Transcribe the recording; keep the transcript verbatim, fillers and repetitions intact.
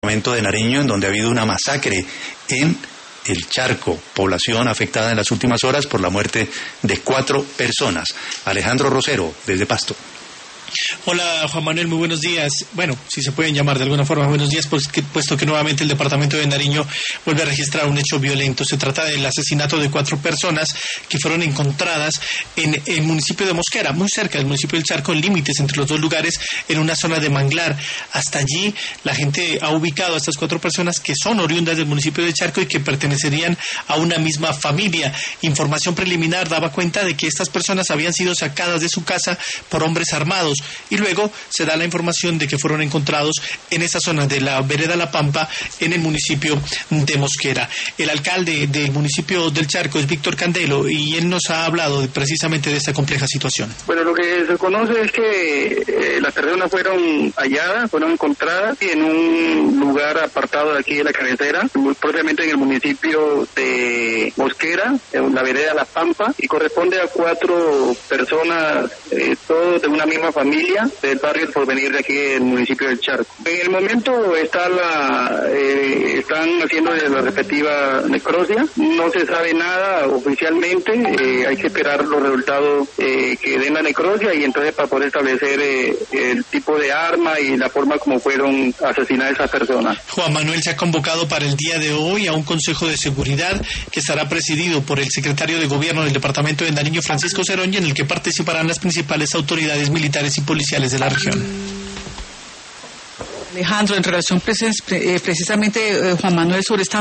departamento de Nariño, en donde ha habido una masacre en el Charco, población afectada en las últimas horas por la muerte de cuatro personas. Alejandro Rosero, desde Pasto. Hola Juan Manuel, muy buenos días. Bueno, si se pueden llamar de alguna forma buenos días, pues que, puesto que nuevamente el departamento de Nariño vuelve a registrar un hecho violento. Se trata del asesinato de cuatro personas que fueron encontradas en el municipio de Mosquera, muy cerca del municipio del Charco, en límites entre los dos lugares, en una zona de manglar. Hasta allí la gente ha ubicado a estas cuatro personas que son oriundas del municipio del Charco y que pertenecerían a una misma familia. Información preliminar daba cuenta de que estas personas habían sido sacadas de su casa por hombres armados. Y luego se da la información de que fueron encontrados en esa zona de la vereda La Pampa, en el municipio de Mosquera. El alcalde del municipio del Charco es Víctor Candelo y él nos ha hablado de, precisamente de esta compleja situación. Bueno, lo que se conoce es que eh, las personas fueron halladas, fueron encontradas en un lugar apartado de aquí de la carretera, muy propiamente en el municipio de Mosquera, en la vereda La Pampa, y corresponde a cuatro personas, eh, todos de una misma familia del barrio El Porvenir de aquí del municipio del Charco. En el momento está la, eh, están haciendo la respectiva necropsia, no se sabe nada oficialmente, eh, hay que esperar los resultados eh, que den la necropsia y entonces para poder establecer eh, el tipo de arma y la forma como fueron asesinadas esas personas. Juan Manuel, se ha convocado para el día de hoy a un consejo de seguridad que estará presidido por el secretario de Gobierno del departamento de Nariño, Francisco Cerón, y en el que participarán las principales autoridades militares y policiales de la región. Alejandro, en relación precisamente, eh, Juan Manuel, sobre esta